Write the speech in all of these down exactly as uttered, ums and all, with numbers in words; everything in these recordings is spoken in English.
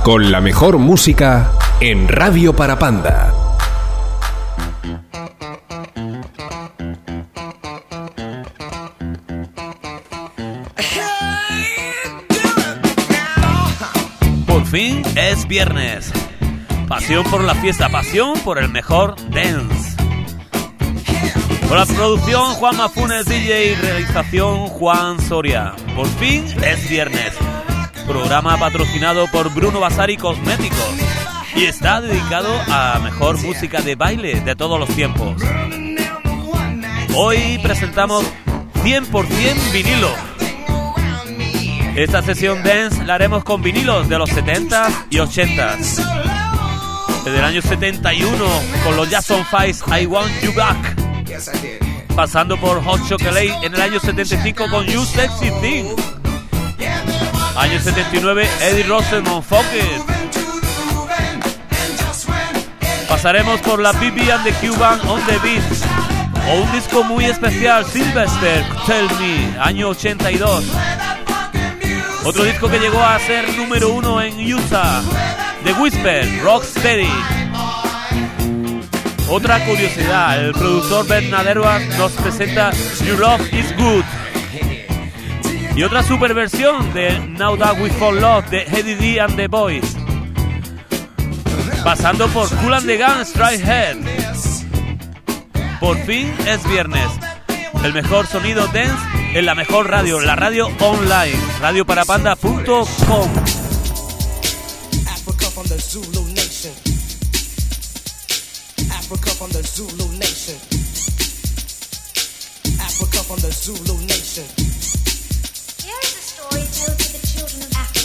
Con la mejor música en Radio Parapanda. Por fin es viernes. Pasión por la fiesta, pasión por el mejor dance. Con la producción Juan Mafunes, D J, y realización Juan Soria. Por fin es viernes. Programa patrocinado por Bruno Vasari Cosméticos y está dedicado a la mejor música de baile de todos los tiempos. Hoy presentamos cien por ciento vinilo. Esta sesión dance la haremos con vinilos de los setentas y ochentas. Desde el año setenta y uno con los Jackson Five, I Want You Back. Pasando por Hot Chocolate en el año setenta y cinco con You Sexy Thing. Año setenta y nueve, Eddie Rosenman, Focus. Pasaremos por la B B and the Cuban on the Beat. O un disco muy especial, Sylvester, Tell Me, año ochenta y dos. Otro disco que llegó a ser número uno en U S A, The Whisper, Rocksteady. Otra curiosidad, el productor Bernard Edwards nos presenta Your Love Is Good. Y otra super versión de Now That We Fall Love de Eddie D and the Boys. Pasando por Kool and the Gang, Straight Head. Por fin es viernes. El mejor sonido dance en la mejor radio, la radio online, radio parapanda punto com. Africa from the Zulu nation. Africa from the Zulu nation. Africa from the Zulu nation. Here's a story told to the children of Africa.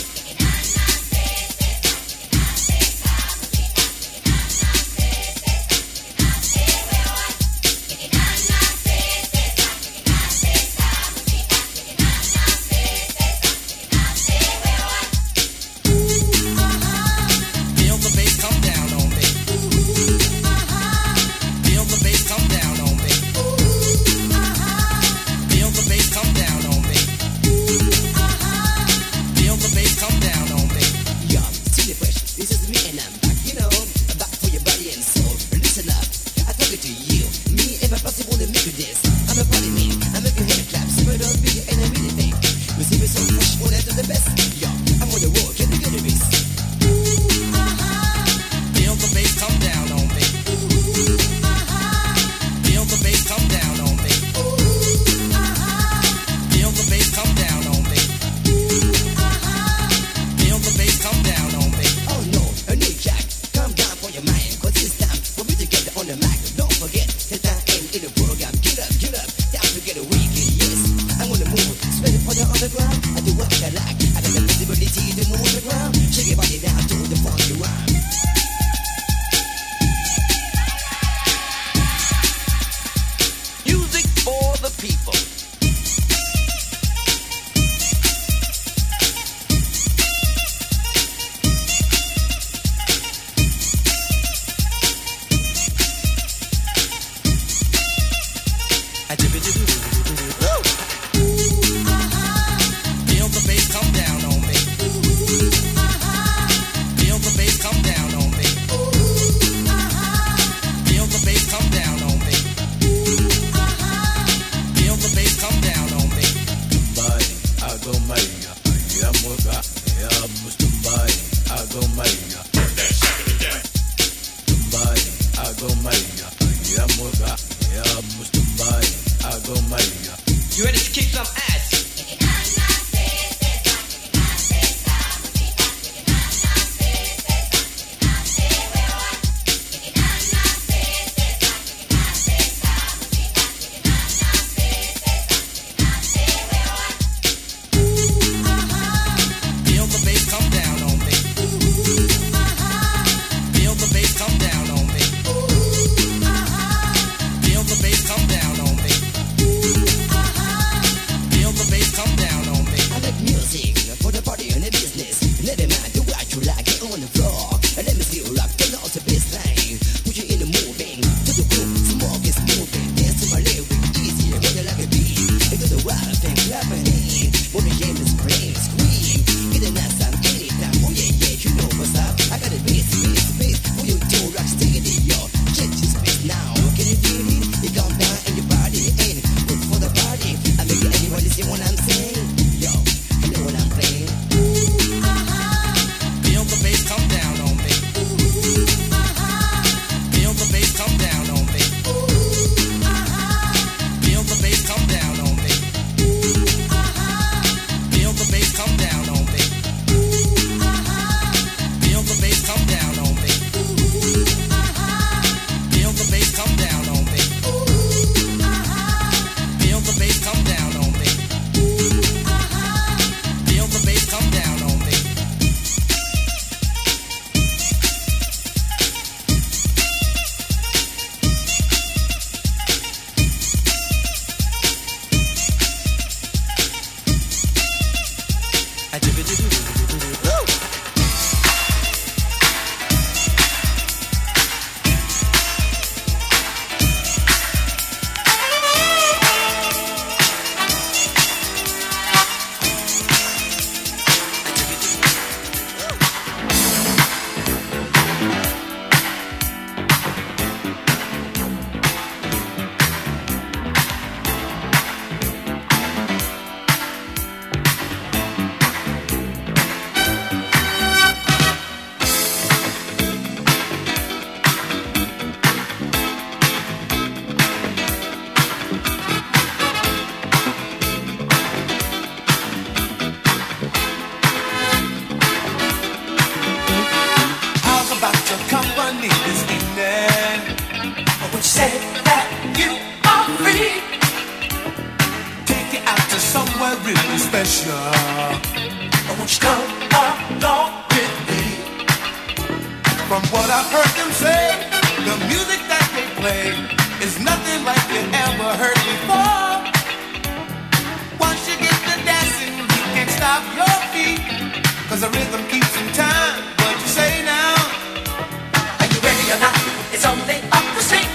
say that you are free. Take you out to somewhere really special. Won't you come along with me? From what I've heard them say, the music that they play is nothing like you ever heard before. Once you get to dancing, you can't stop your feet, 'cause the rhythm keeps in time. What you say now? Are you ready or not? It's only up the street.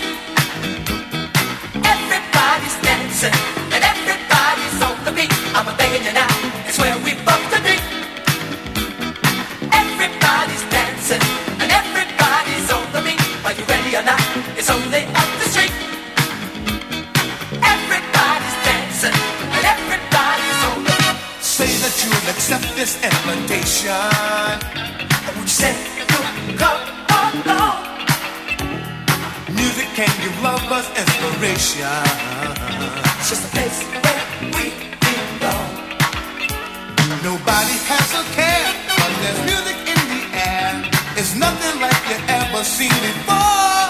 Everybody's dancing and everybody's on the beat. I'm begging you now, it's where we both to be. Everybody's dancing and everybody's on the beat. Are you ready or not? It's only up the street. Everybody's dancing and everybody's on the beat. Say that you'll accept this invitation. Won't you say you'll come along? Music can give lovers inspiration. It's just a place where we belong. Nobody has a care, but there's music in the air. It's nothing like you ever seen before.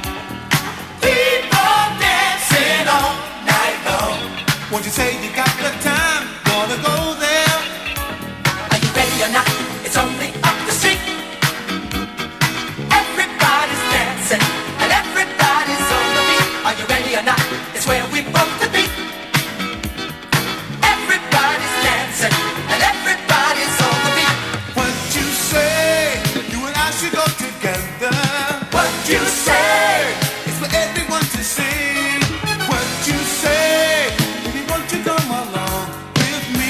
People dancing all night long. Won't you say you got the time? Wanna go there? Are you ready or not? It's only up the street. Everybody's dancing and everybody's on the beat. Are you ready or not? It's where we both to be. Everybody's dancing and everybody's on the beat. What you say? You and I should go together. What you say? It's for everyone to see. What you say? Baby, won't you come along with me?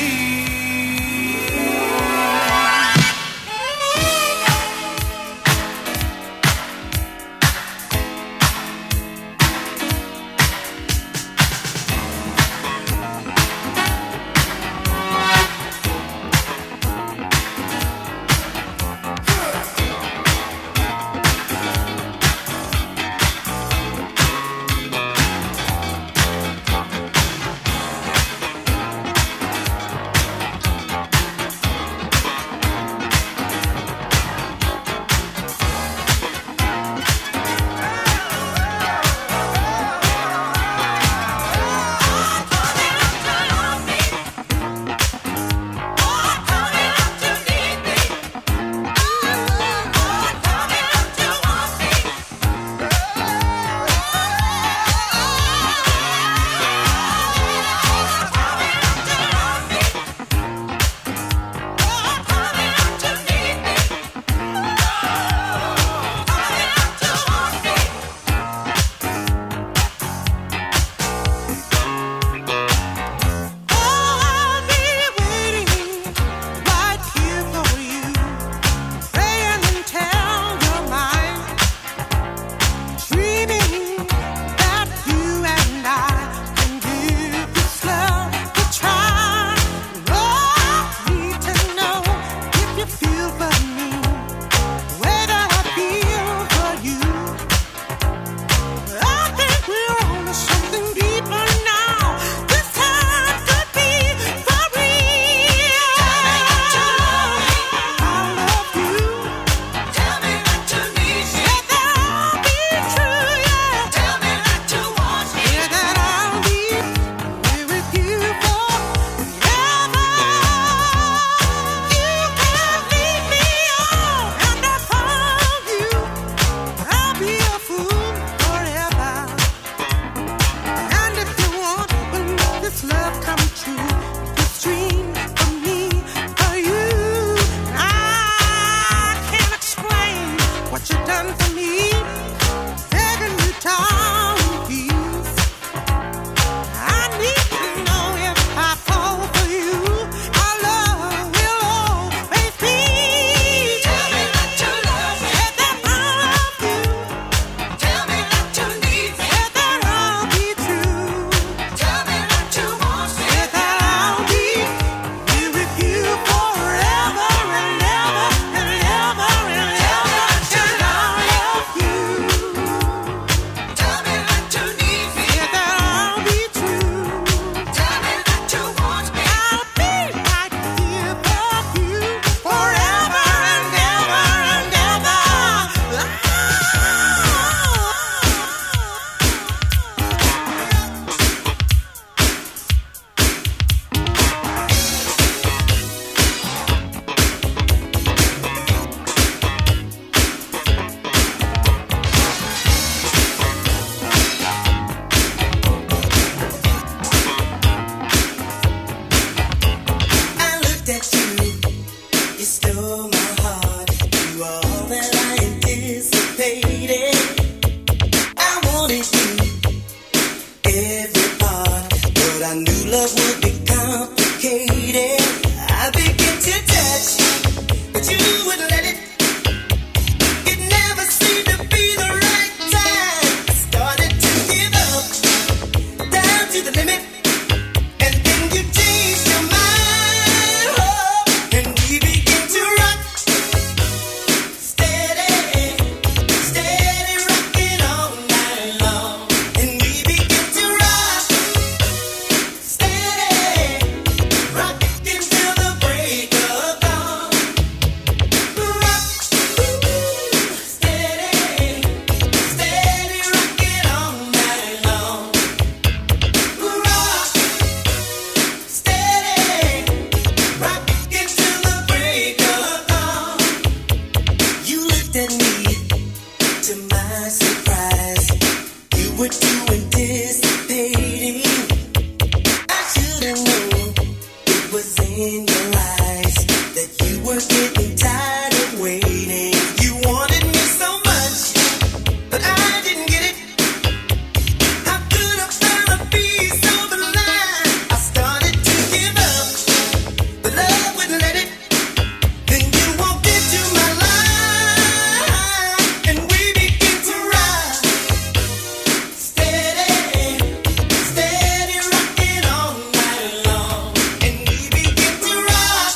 at me. To my surprise, you were doing dissipating. I should have known it was in your eyes that you were getting tired of waiting. You wanted me so much, but I didn't get it. How could I find a piece of the line? I started to give up, but love wouldn't let it. Then you walked into my life, and we began to ride. Steady, steady rocking all night long. And we began to rock.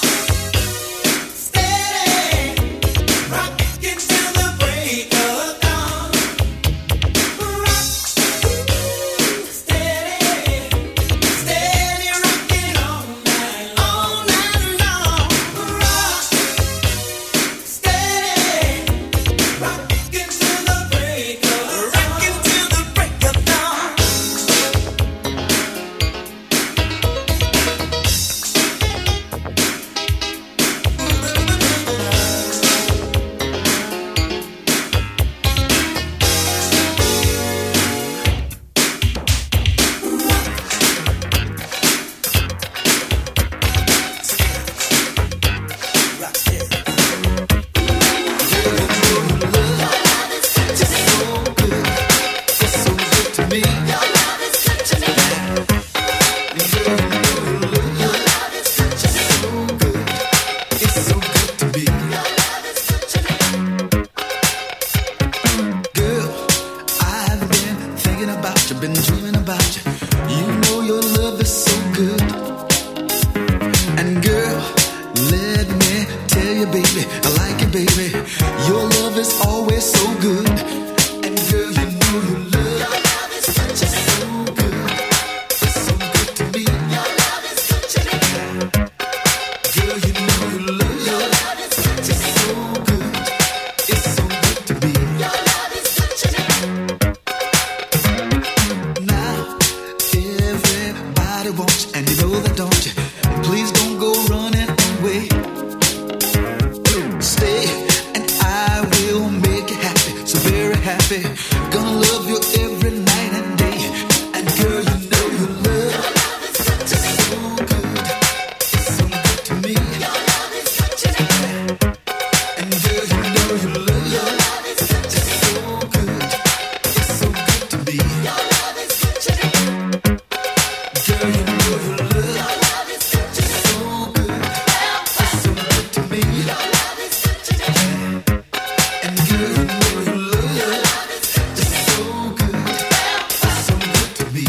Steady, rocking till the break of dawn. Rock, steady, steady rocking all night, all night long. Rock, steady, rocking till the break of rocking till the break of dawn. Rock steady. Been dreaming about you. You know your love is so good. And girl, let me tell you, baby, I like it, baby. Your love is always so good. And girl, you know your love is so good. It's so good to me. Girl, you know your love is so good. It's so good to me. Now, everybody wants you, and you know that, don't you? Please don't go running away. Stay, and I will make you happy, so very happy. Gonna love you every night and day. And girl, you know your love is so good. It's so good to me. And girl, you know your love is so good. It's so good to me. Girl, you know your love is so good. It's so good to me. And girl, you know your love is so good. It's so good to me.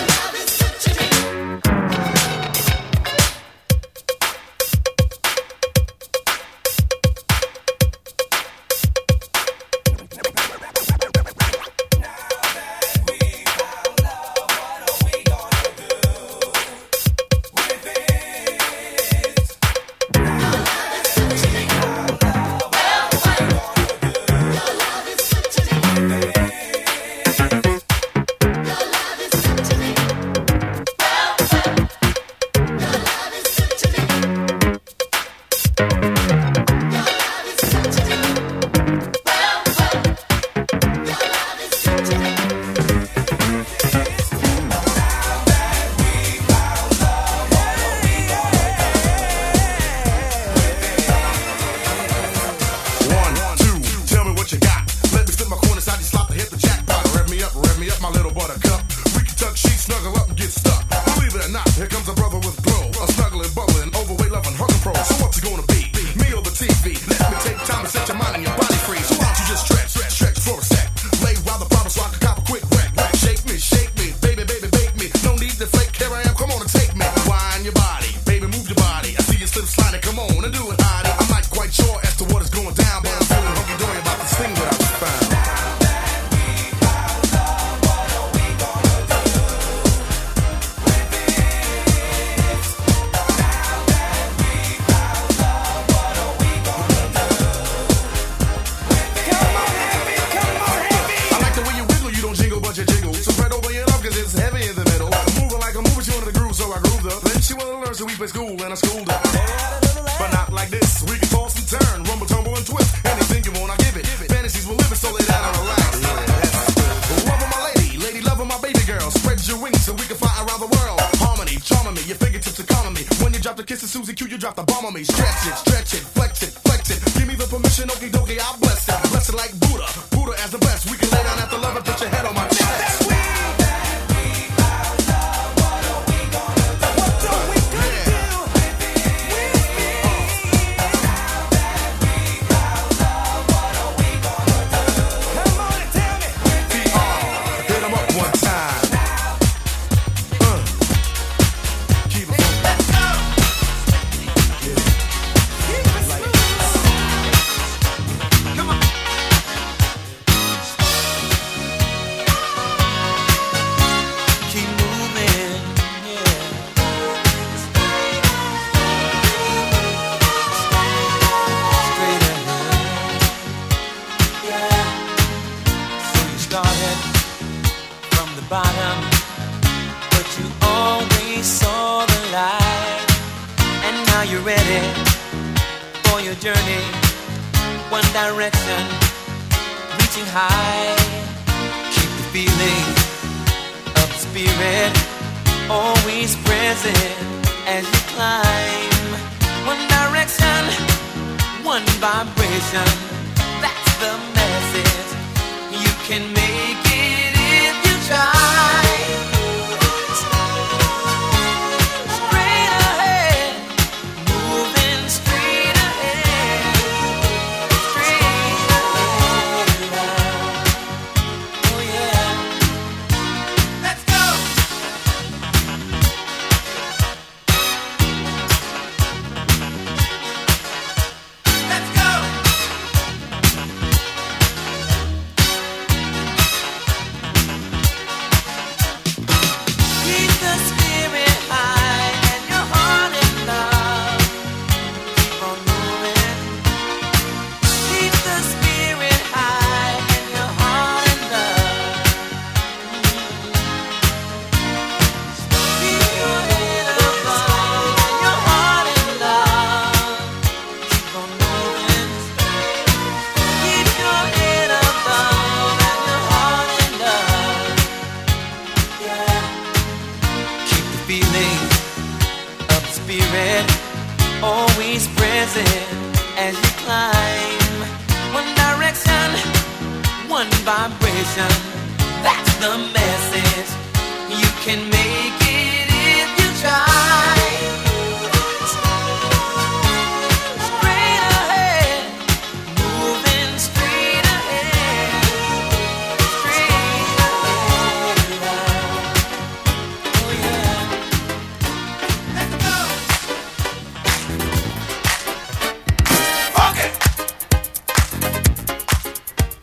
One, two, tell me what you got. Let me slip my corner side, you slop to hit the jackpot. Rev me up, rev me up, my little buttercup. We can tuck sheets, snuggle up and get stuck. Believe it or not, here comes a brother with glow. A snuggling, bubbling, overweight, loving, hugging pro. So what's it gonna be? Me or the T V? Let me take time to set your mind and your body free. So why don't you just stretch, stretch, stretch for a sec. Lay while the problem so I can cop a quick wreck. Shake me, shake me, baby, baby, bake me. No need to fake, here I am, come on and take me. Wind your body, baby, move your body. I see you slip sliding, come on and do it, hottie. I'm not quite sure as to what is going down, but I'm feeling hunky-dory about this thing that I just found. I like the way you wiggle, you don't jingle, but you jiggle. So spread over your love, cause it's heavy in the middle. Moving like I'm moving, she wanted the groove, so I grooved her. Then she wanted to learn, so we play school, and I schooled her. But not like this, we can toss and turn, rumble, tumble, and twist. Anything you want, I give it. me. Stretch it, stretch it, flex it, flex it. Give me the permission, okie dokie, I'll bless it. Bless it like Buddha, Buddha as the best. We can lay down after love and put your head on my chest.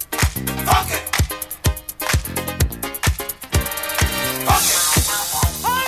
Fuck it.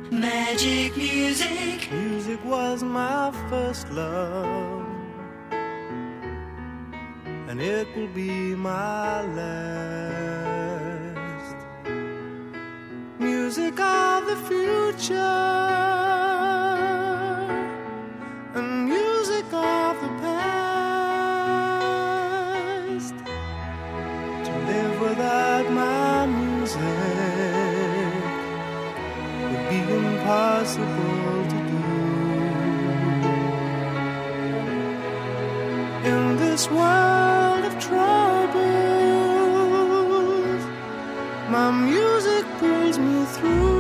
Magic music. Music was my first love, and it will be my last. Music of the future, and music of the past. To live without my music would be impossible to do. In this world of troubles, my music pulls me through.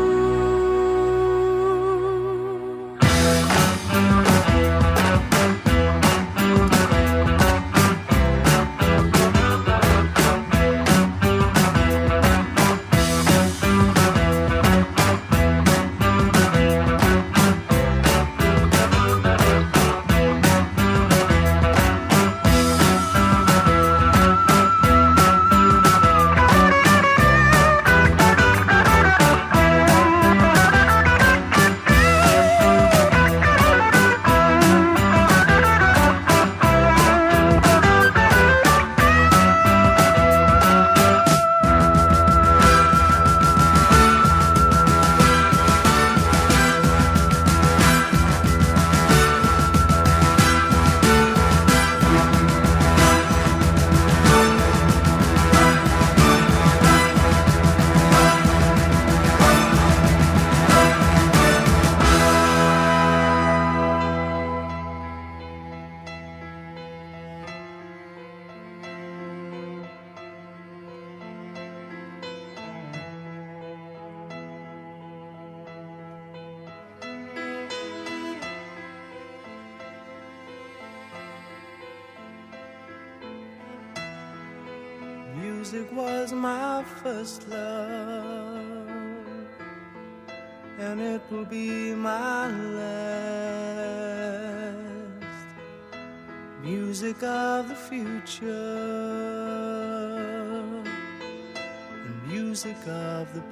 Music was my first love, and it will be my last. Music of the future, and music of the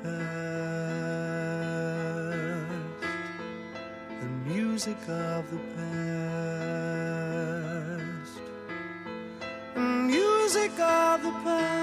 past, and music of the past, and music of the past.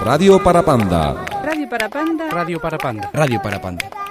Radio para Panda. Radio para Panda. Radio para Panda. Radio para Panda.